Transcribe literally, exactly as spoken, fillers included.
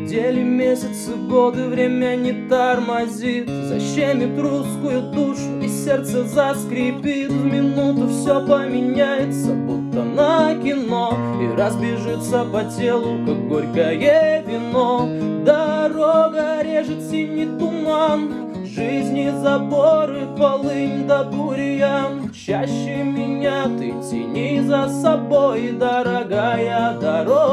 Недели, месяцы, годы, время не тормозит, защемит русскую душу и сердце заскрипит. В минуту все поменяется, будто на кино, и разбежится по телу, как горькое вино. Дорога режет синий туман, жизни заборы, полынь да бурьян. Чаще меня ты тяни за собой, дорогая дорога.